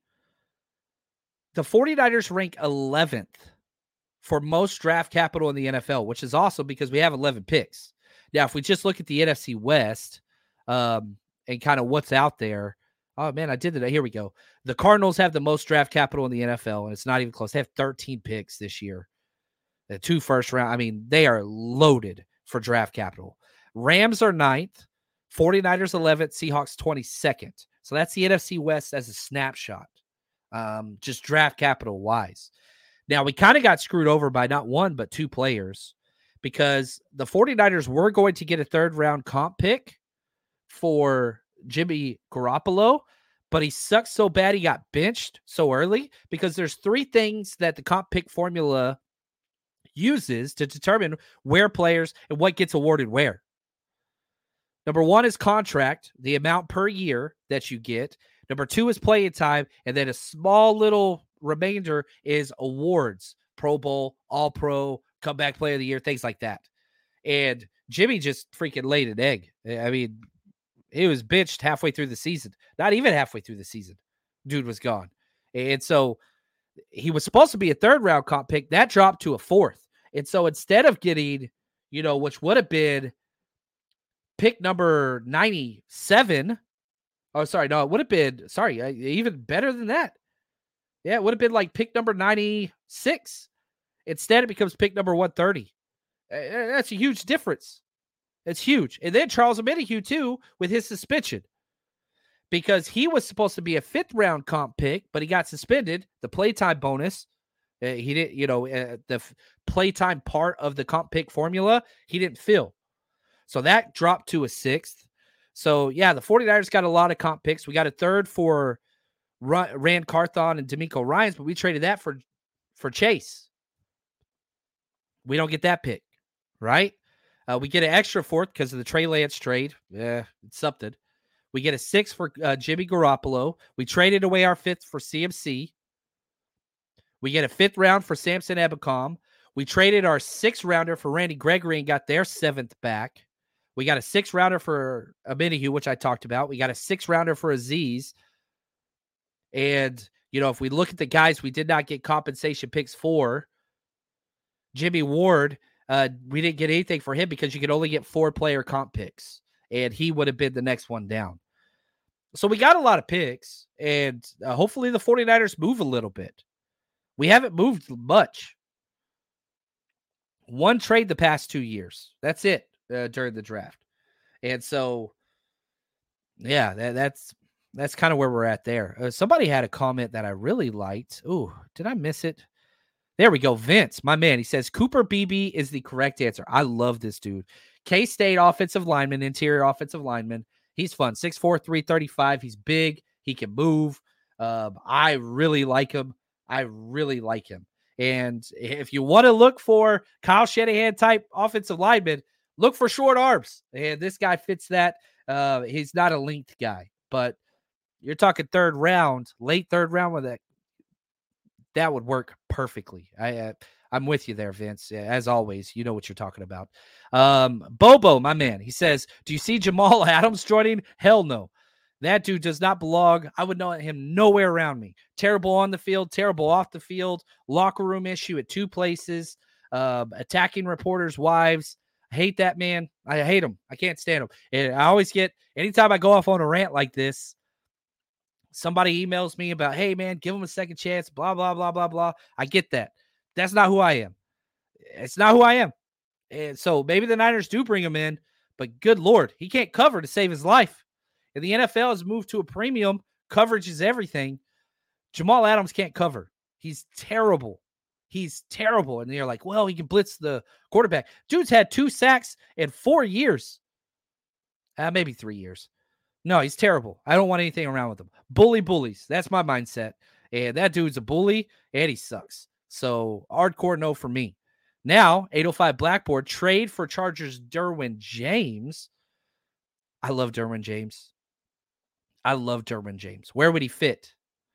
the 49ers rank eleventh for most draft capital in the N F L, which is awesome because we have eleven picks. Now, if we just look at the N F C West um, and kind of what's out there, oh, man, I did it. Here we go. The Cardinals have the most draft capital in the N F L, and it's not even close. They have thirteen picks this year. The two first round. I mean, they are loaded for draft capital. Rams are ninth, 49ers eleventh, Seahawks twenty-second. So that's the N F C West as a snapshot, um, just draft capital wise. Now, we kind of got screwed over by not one, but two players because the 49ers were going to get a third round comp pick for Jimmy Garoppolo, but he sucked so bad he got benched so early because there's three things that the comp pick formula uses to determine where players and what gets awarded where. Number one is contract, the amount per year that you get. Number two is playing time, and then a small little remainder is awards, Pro Bowl, All-Pro, Comeback Player of the Year, things like that. And Jimmy just freaking laid an egg. I mean, he was benched halfway through the season. Not even halfway through the season. Dude was gone. And so he was supposed to be a third round comp pick. That dropped to a fourth. And so instead of getting, you know, which would have been pick number ninety-seven. Oh, sorry. No, it would have been, sorry, even better than that. Yeah, it would have been like pick number ninety-six. Instead, it becomes pick number one thirty. That's a huge difference. It's huge. And then Charles Omenihu, too, with his suspension. Because he was supposed to be a fifth round comp pick, but he got suspended. The playtime bonus, uh, he didn't, you know, uh, the f- playtime part of the comp pick formula, he didn't fill. So that dropped to a sixth. So, yeah, the 49ers got a lot of comp picks. We got a third for Rand Carthon and D'Amico Ryans, but we traded that for, for Chase. We don't get that pick, right? Uh, we get an extra fourth because of the Trey Lance trade. Yeah, it's something. We get a sixth for uh, Jimmy Garoppolo. We traded away our fifth for C M C. We get a fifth round for Samson Ebukam. We traded our sixth rounder for Randy Gregory and got their seventh back. We got a sixth rounder for Omenihu, which I talked about. We got a sixth rounder for Aziz. And, You know, if we look at the guys we did not get compensation picks for, Jimmy Ward, uh, we didn't get anything for him because you could only get four player comp picks, and he would have been the next one down. So we got a lot of picks, and uh, hopefully the 49ers move a little bit. We haven't moved much. One trade the past two years. That's it uh, during the draft. And so, yeah, that, that's that's kind of where we're at there. Uh, somebody had a comment that I really liked. Ooh, did I miss it? There we go. Vince, my man, he says, Cooper Beebe is the correct answer. I love this dude. K-State offensive lineman, interior offensive lineman. He's fun. six four, three thirty-five. He's big. He can move. Um, I really like him. I really like him. And if you want to look for Kyle Shanahan type offensive lineman, look for short arms. And this guy fits that. Uh, he's not a length guy, but you're talking third round, late third round with that. That would work perfectly. I, uh, I'm with you there, Vince. As always, you know what you're talking about. Um, Bobo, my man, he says, do you see Jamal Adams joining? Hell no. That dude does not belong. I would know him nowhere around me. Terrible on the field, terrible off the field, locker room issue at two places, uh, attacking reporters' wives. I hate that man. I hate him. I can't stand him. And I always get, anytime I go off on a rant like this, somebody emails me about, hey, man, give him a second chance, blah, blah, blah, blah, blah. I get that. That's not who I am. It's not who I am. And so maybe the Niners do bring him in, but good Lord, he can't cover to save his life. And the N F L has moved to a premium. Coverage is everything. Jamal Adams can't cover. He's terrible. He's terrible. And they're like, well, he can blitz the quarterback. Dude's had two sacks in four years. Uh, maybe three years. No, he's terrible. I don't want anything around with him. Bully bullies. That's my mindset. And that dude's a bully, and he sucks. So hardcore no for me. Now, eight oh five Blackboard, trade for Chargers Derwin James. I love Derwin James. I love Derwin James. Where would he fit?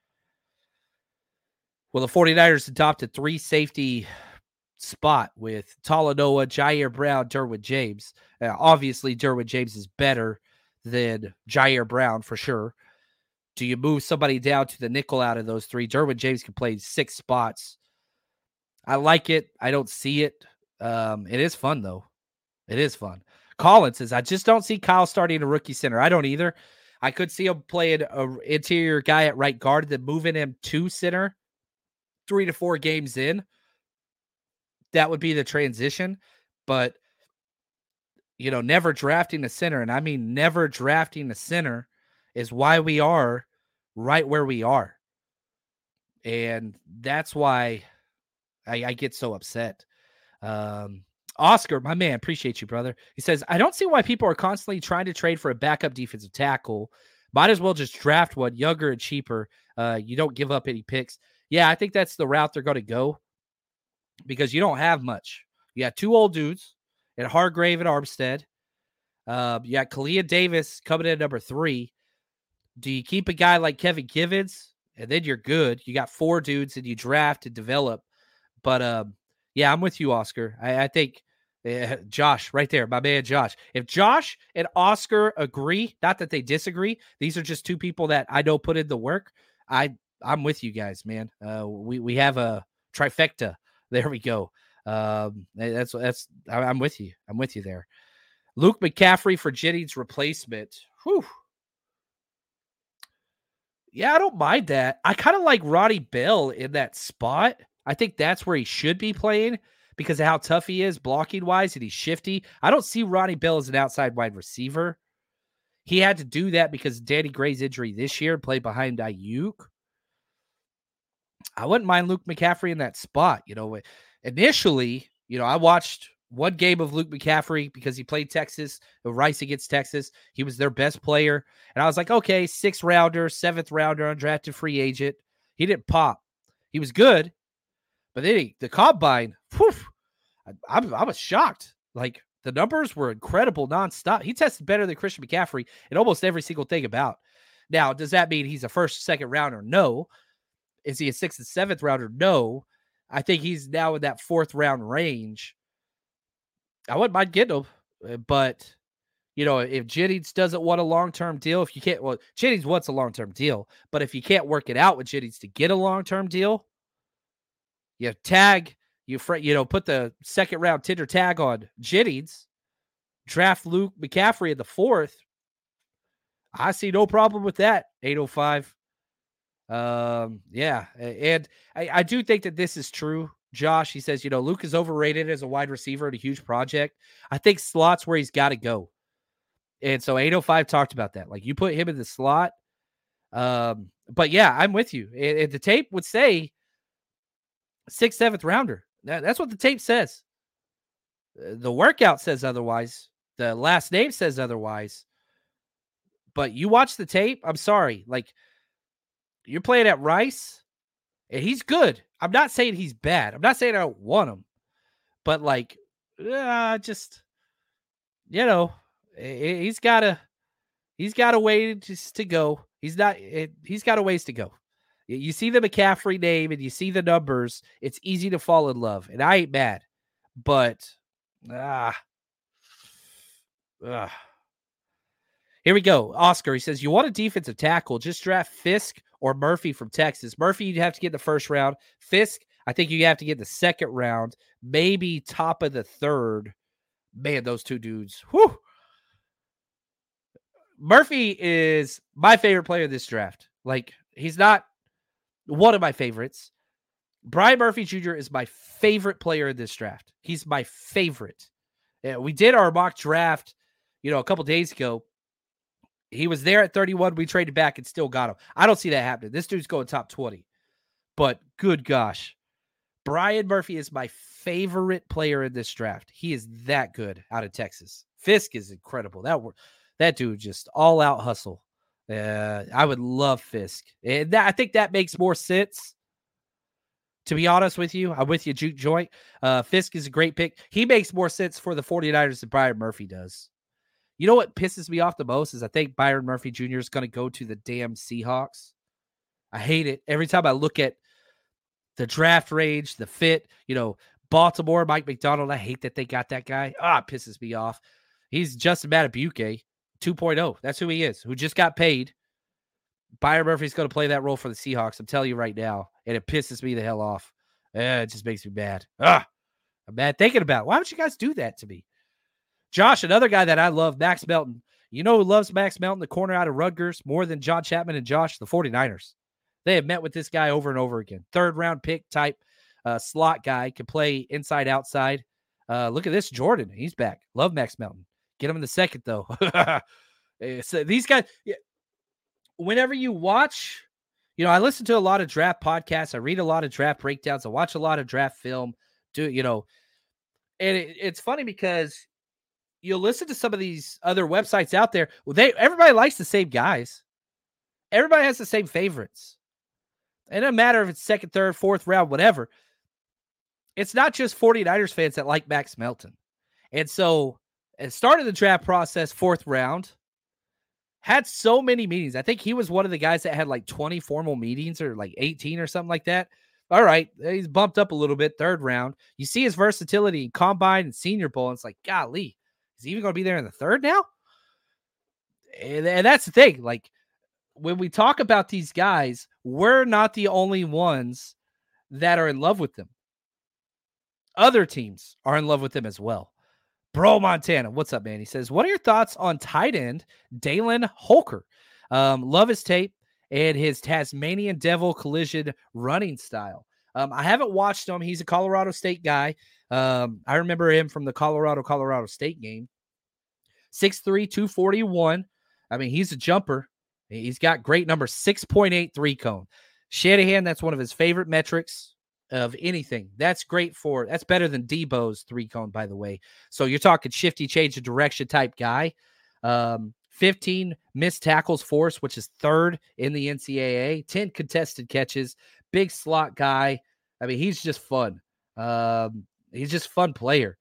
Well, the 49ers adopted three safety spot with Talanoa, Jair Brown, Derwin James. Uh, obviously, Derwin James is better than Jair Brown for sure. Do you move somebody down to the nickel out of those three? Derwin James can play six spots. I like it. I don't see it. Um, it is fun, though. It is fun. Colin says, I just don't see Kyle starting a rookie center. I don't either. I could see him playing an interior guy at right guard, then moving him to center three to four games in. That would be the transition. But, you know, never drafting a center, and I mean never drafting a center, is why we are right where we are. And that's why I, I get so upset. Um, Oscar, my man, appreciate you, brother. He says, I don't see why people are constantly trying to trade for a backup defensive tackle. Might as well just draft one, younger and cheaper. Uh, you don't give up any picks. Yeah, I think that's the route they're going to go because you don't have much. You got two old dudes and Hargrave and Armstead. Uh, you got Kalia Davis coming in at number three. Do you keep a guy like Kevin Givens? And then you're good. You got four dudes and you draft and develop. But, um, yeah, I'm with you, Oscar. I, I think uh, Josh right there, my man Josh. If Josh and Oscar agree, not that they disagree, these are just two people that I know put in the work. I, I'm with you guys, man. Uh, we, we have a trifecta. There we go. Um, that's, that's, I, I'm with you. I'm with you there. Luke McCaffrey for Jennings replacement. Whew. Yeah, I don't mind that. I kind of like Ronnie Bell in that spot. I think that's where he should be playing because of how tough he is blocking wise and he's shifty. I don't see Ronnie Bell as an outside wide receiver. He had to do that because of Danny Gray's injury this year and play behind Ayuk. I wouldn't mind Luke McCaffrey in that spot. You know, initially, you know, I watched one game of Luke McCaffrey because he played Texas, Rice against Texas. He was their best player. And I was like, okay, sixth rounder, seventh rounder, undrafted free agent. He didn't pop. He was good. But then he, the combine, whew, I, I, I was shocked. Like, the numbers were incredible nonstop. He tested better than Christian McCaffrey in almost every single thing about. Now, does that mean he's a first, second rounder? No. Is he a sixth and seventh rounder? No. I think he's now in that fourth round range. I wouldn't mind getting him, but, you know, if Jennings doesn't want a long-term deal, if you can't, well, Jennings wants a long-term deal, but if you can't work it out with Jennings to get a long-term deal, you tag, you fr- you know, put the second round Tinder tag on Jennings, draft Luke McCaffrey in the fourth. I see no problem with that. eight oh five. Um, yeah. And I, I do think that this is true. Josh, he says, you know, Luke is overrated as a wide receiver in a huge project. I think slot's where he's got to go. And so eight oh five talked about that. Like, you put him in the slot. Um, but yeah, I'm with you. And, and the tape would say sixth, seventh rounder. That, that's what the tape says. The workout says otherwise. The last name says otherwise. But you watch the tape, I'm sorry. Like, you're playing at Rice, and he's good. I'm not saying he's bad. I'm not saying I don't want him. But, like, uh, just, you know, he's got a he's got a way to, to go. He's not it, he's got a ways to go. You see the McCaffrey name and you see the numbers, it's easy to fall in love. And I ain't mad. But ah, ah. Here we go. Oscar, he says, you want a defensive tackle, just draft Fisk or Murphy from Texas. Murphy, you'd have to get in the first round. Fisk, I think you have to get the second round, maybe top of the third. Man, those two dudes. Whew. Murphy is my favorite player in this draft. Like, he's not one of my favorites. Brian Murphy Junior is my favorite player in this draft. He's my favorite. Yeah, we did our mock draft, you know, a couple days ago. He was there at thirty-one. We traded back and still got him. I don't see that happening. This dude's going top twenty. But good gosh. Brian Murphy is my favorite player in this draft. He is that good out of Texas. Fisk is incredible. That that dude just all out hustle. Uh, I would love Fisk. And that, I think that makes more sense. To be honest with you, I'm with you, Juke Joint. Uh, Fisk is a great pick. He makes more sense for the 49ers than Byron Murphy does. You know what pisses me off the most is I think Byron Murphy Junior is going to go to the damn Seahawks. I hate it. Every time I look at the draft range, the fit, you know, Baltimore, Mike McDonald, I hate that they got that guy. Ah, it pisses me off. He's Justin Madubuike two point oh. That's who he is, who just got paid. Byron Murphy's going to play that role for the Seahawks. I'm telling you right now. And it pisses me the hell off. Eh, it just makes me mad. Ah, I'm mad thinking about it. Why would you guys do that to me? Josh, another guy that I love, Max Melton. You know who loves Max Melton, the corner out of Rutgers, more than John Chapman and Josh? The 49ers. They have met with this guy over and over again. Third round pick type uh, slot guy, can play inside, outside. Uh, look at this, Jordan. He's back. Love Max Melton. Get him in the second, though. So these guys, yeah, whenever you watch, you know, I listen to a lot of draft podcasts. I read a lot of draft breakdowns. I watch a lot of draft film. Do you know? And it, it's funny because you'll listen to some of these other websites out there. Well, they everybody likes the same guys. Everybody has the same favorites. It doesn't matter if it's second, third, fourth round, whatever. It's not just 49ers fans that like Max Melton. And so it started the draft process, fourth round. Had so many meetings. I think he was one of the guys that had like twenty formal meetings or like eighteen or something like that. All right, he's bumped up a little bit, third round. You see his versatility in Combine and Senior Bowl, and it's like, golly, is he even going to be there in the third now? And, and that's the thing. Like, when we talk about these guys, we're not the only ones that are in love with them. Other teams are in love with them as well. Bro Montana, what's up, man? He says, what are your thoughts on tight end Dalen Holker? Um, love his tape and his Tasmanian Devil collision running style. Um, I haven't watched him. He's a Colorado State guy. Um, I remember him from the Colorado-Colorado State game. six three, two forty-one. I mean, he's a jumper. He's got great numbers, six point eight three cone. Shanahan, that's one of his favorite metrics of anything. That's great for, that's better than Debo's three cone, by the way. So you're talking shifty, change of direction type guy. Um, fifteen missed tackles force, which is third in the N C double A. ten contested catches, big slot guy. I mean, he's just fun. Um, he's just a fun player.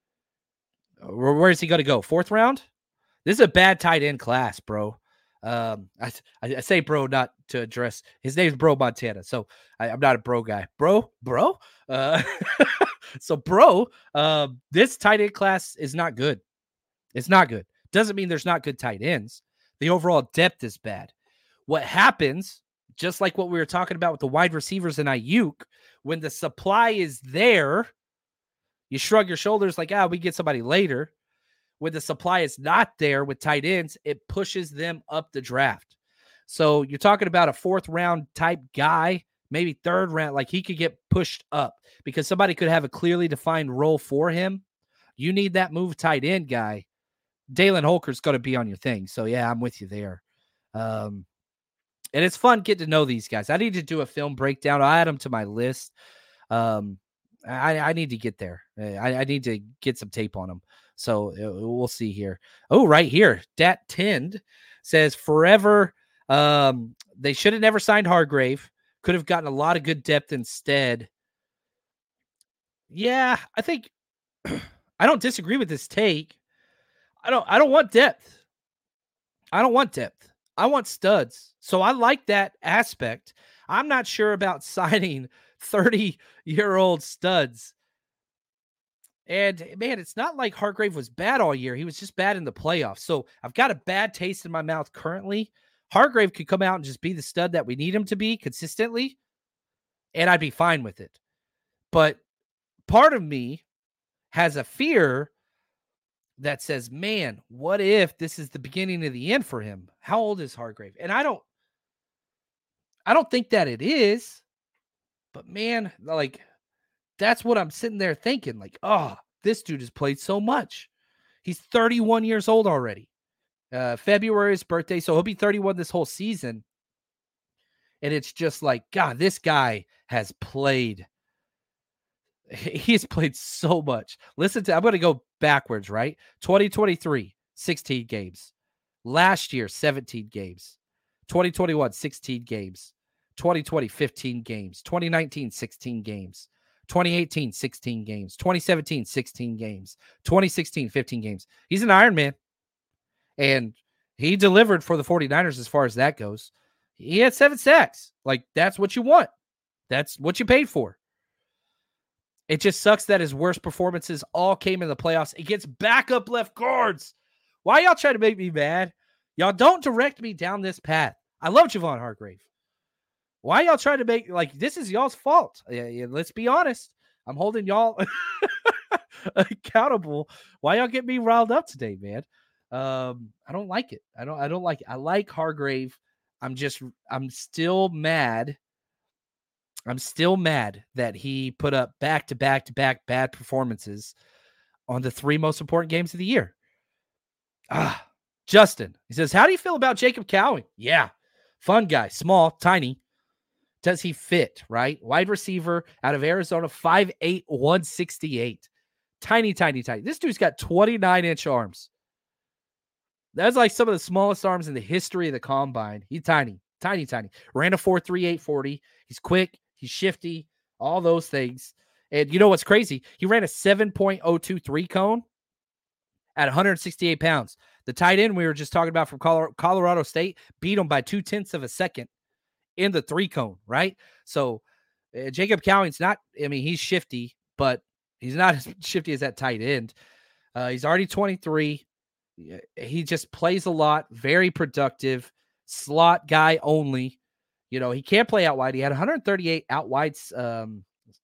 Where, where is he going to go? Fourth round? This is a bad tight end class, bro. Um, I, I say bro not to address his name's Bro Montana, so I, I'm not a bro guy. Bro, bro. Uh, so bro, uh, this tight end class is not good. It's not good. Doesn't mean there's not good tight ends. The overall depth is bad. What happens, just like what we were talking about with the wide receivers and Ayuk, when the supply is there, you shrug your shoulders like, ah, we get somebody later. When the supply is not there with tight ends, it pushes them up the draft. So you're talking about a fourth round type guy, maybe third round, like he could get pushed up because somebody could have a clearly defined role for him. You need that move tight end guy. Dalen Holker's going to be on your thing. So yeah, I'm with you there. Um, and it's fun getting to know these guys. I need to do a film breakdown. I'll add them to my list. Um, I, I need to get there. I, I need to get some tape on them. So uh, we'll see here. Oh, right here. Dat Tind says forever. Um, they should have never signed Hargrave. Could have gotten a lot of good depth instead. Yeah, I think I don't disagree with this take. I don't I don't want depth. I don't want depth. I want studs. So I like that aspect. I'm not sure about signing thirty-year-old studs. And, man, it's not like Hargrave was bad all year. He was just bad in the playoffs. So I've got a bad taste in my mouth currently. Hargrave could come out and just be the stud that we need him to be consistently, and I'd be fine with it. But part of me has a fear that says, man, what if this is the beginning of the end for him? How old is Hargrave? And I don't, I don't think that it is, but man, like, that's what I'm sitting there thinking. Like, oh, this dude has played so much. He's thirty-one years old already. Uh, February is birthday, so he'll be thirty-one this whole season. And it's just like, God, this guy has played. He's played so much. Listen to, I'm going to go backwards, right? twenty twenty-three, sixteen games. Last year, seventeen games. twenty twenty-one, sixteen games. twenty twenty, fifteen games. twenty nineteen, sixteen games. twenty eighteen, sixteen games. twenty seventeen, sixteen games. twenty sixteen, fifteen games. He's an Iron Man. And he delivered for the 49ers as far as that goes. He had seven sacks. Like, that's what you want. That's what you paid for. It just sucks that his worst performances all came in the playoffs against backup left guards. Why y'all trying to make me mad? Y'all don't direct me down this path. I love Javon Hargrave. Why y'all trying to make, like, this is y'all's fault? Yeah, yeah, let's be honest. I'm holding y'all accountable. Why y'all get me riled up today, man? Um, I don't like it. I don't, I don't like it. I like Hargrave. I'm just, I'm still mad. I'm still mad that he put up back to back to back bad performances on the three most important games of the year. Ah, Justin, he says, how do you feel about Jacob Cowing? Yeah. Fun guy, small, tiny. Does he fit, right? Wide receiver out of Arizona, five eight, one sixty-eight. Tiny, tiny, tiny. This dude's got twenty-nine inch arms. That's like some of the smallest arms in the history of the combine. He's tiny, tiny, tiny. Ran a four three eight forty. He's quick. He's shifty. All those things. And you know what's crazy? He ran a seven point oh two three cone at one hundred sixty-eight pounds. The tight end we were just talking about from Colorado State beat him by two tenths of a second in the three cone, right? So uh, Jacob Cowing's not, I mean, he's shifty, but he's not as shifty as that tight end. Uh, he's already twenty-three. He just plays a lot, very productive, slot guy only. You know, he can't play out wide. He had one hundred thirty-eight out wide um,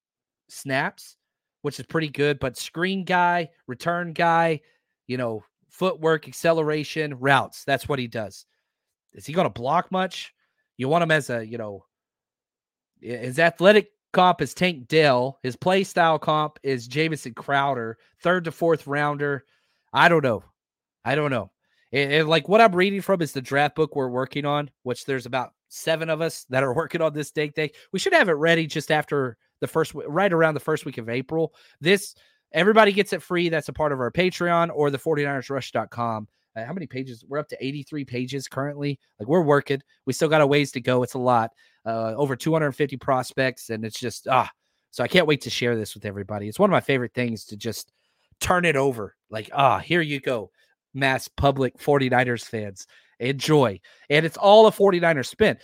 snaps, which is pretty good, but screen guy, return guy, you know, footwork, acceleration, routes. That's what he does. Is he going to block much? You want him as a, you know, his athletic comp is Tank Dell. His play style comp is Jamison Crowder, third to fourth rounder. I don't know. I don't know. And, and like what I'm reading from is the draft book we're working on, which there's about seven of us that are working on this dang thing. We should have it ready just after the first, right around the first week of April. This, everybody gets it free. That's a part of our Patreon or the forty niners rush dot com. Uh, how many pages? We're up to eighty-three pages currently. Like we're working. We still got a ways to go. It's a lot. Uh, over two hundred fifty prospects. And it's just, ah, so I can't wait to share this with everybody. It's one of my favorite things to just turn it over. Like, ah, here you go. Mass public 49ers fans. Enjoy. And it's all a 49ers spin.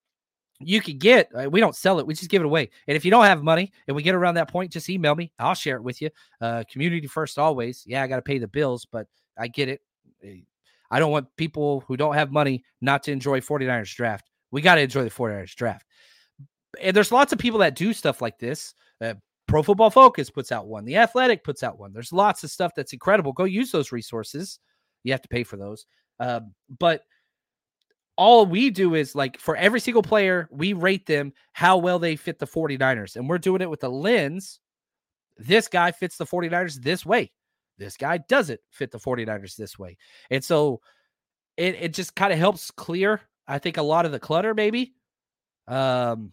You can get, uh, we don't sell it. We just give it away. And if you don't have money and we get around that point, just email me. I'll share it with you. Uh, community first always. Yeah, I got to pay the bills, but I get it. I don't want people who don't have money not to enjoy 49ers draft. We got to enjoy the 49ers draft. And there's lots of people that do stuff like this. Uh, Pro Football Focus puts out one. The Athletic puts out one. There's lots of stuff that's incredible. Go use those resources. You have to pay for those. Um, but all we do is, like, for every single player, we rate them how well they fit the 49ers. And we're doing it with a lens. This guy fits the 49ers this way. This guy doesn't fit the 49ers this way. And so it, it just kind of helps clear, I think, a lot of the clutter, maybe. Um,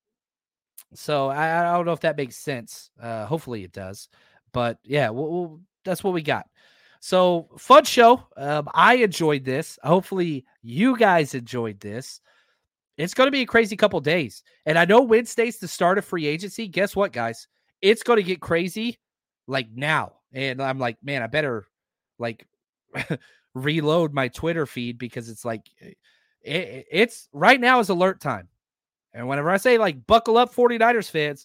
so I, I don't know if that makes sense. Uh, hopefully it does. But yeah, we'll, we'll, that's what we got. So fun show. Um, I enjoyed this. Hopefully you guys enjoyed this. It's going to be a crazy couple days. And I know Wednesday's the start of free agency. Guess what, guys? It's going to get crazy like now. And I'm like, man, I better like reload my Twitter feed because it's like, it, it's right now is alert time. And whenever I say like buckle up 49ers fans,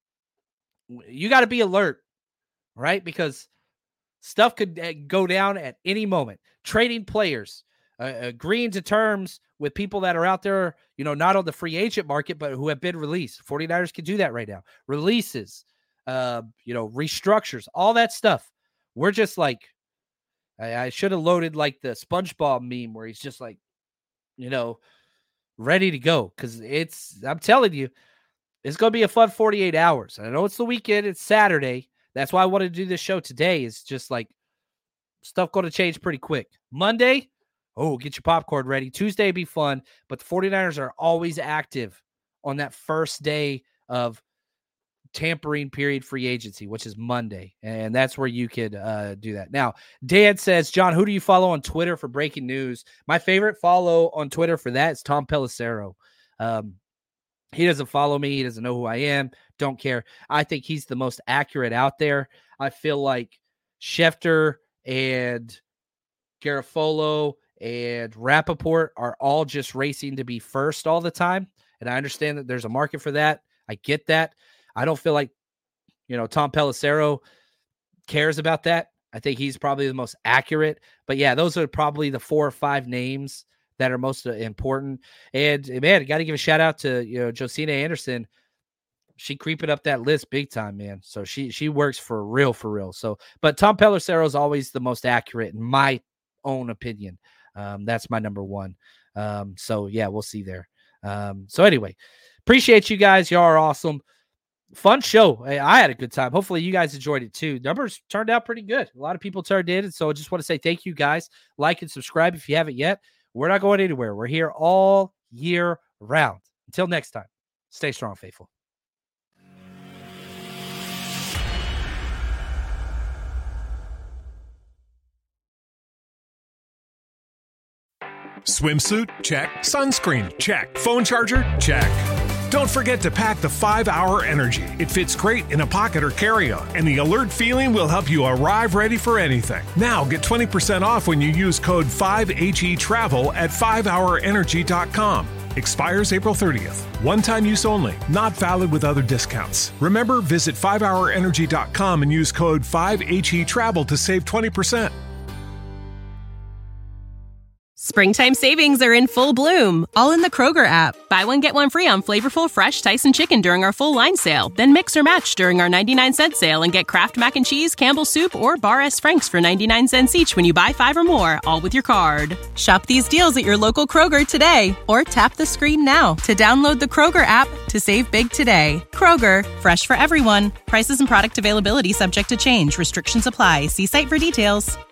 you got to be alert, right? Because stuff could go down at any moment. Trading players, uh, agreeing to terms with people that are out there, you know, not on the free agent market, but who have been released. 49ers can do that right now. Releases, uh, you know, restructures, all that stuff. We're just like, I, I should have loaded like the SpongeBob meme where he's just like, you know, ready to go. Cause it's, I'm telling you, it's going to be a fun forty-eight hours. I know it's the weekend. It's Saturday. That's why I wanted to do this show today. Is just like stuff going to change pretty quick. Monday, oh, get your popcorn ready. Tuesday be fun, but the 49ers are always active on that first day of tampering period free agency, which is Monday. And that's where you could uh, do that. Now, Dan says, John, who do you follow on Twitter for breaking news? My favorite follow on Twitter for that is Tom Pelissero. Um, he doesn't follow me. He doesn't know who I am. Don't care. I think he's the most accurate out there. I feel like Schefter and Garofolo and Rappaport are all just racing to be first all the time. And I understand that there's a market for that. I get that. I don't feel like, you know, Tom Pelissero cares about that. I think he's probably the most accurate. But yeah, those are probably the four or five names that are most important. And man, got to give a shout out to, you know, Josina Anderson. She creeping up that list big time, man. So she she works for real, for real. So, but Tom Pelissero is always the most accurate in my own opinion. Um, that's my number one. Um, so yeah, we'll see there. Um, so anyway, appreciate you guys. Y'all are awesome. Fun show. I had a good time. Hopefully you guys enjoyed it too. Numbers turned out pretty good. A lot of people turned in. And so I just want to say thank you guys. Like and subscribe if you haven't yet. We're not going anywhere. We're here all year round. Until next time, stay strong, faithful. Swimsuit? Check. Sunscreen? Check. Phone charger? Check. Don't forget to pack the five hour Energy. It fits great in a pocket or carry-on, and the alert feeling will help you arrive ready for anything. Now get twenty percent off when you use code five H E Travel at five hour energy dot com. Expires April thirtieth. One-time use only. Not valid with other discounts. Remember, visit five hour energy dot com and use code five H E Travel to save twenty percent. Springtime savings are in full bloom, all in the Kroger app. Buy one, get one free on flavorful, fresh Tyson chicken during our full line sale. Then mix or match during our ninety-nine cent sale and get Kraft Mac and Cheese, Campbell's Soup, or Bar S. Frank's for ninety-nine cents each when you buy five or more, all with your card. Shop these deals at your local Kroger today, or tap the screen now to download the Kroger app to save big today. Kroger, fresh for everyone. Prices and product availability subject to change. Restrictions apply. See site for details.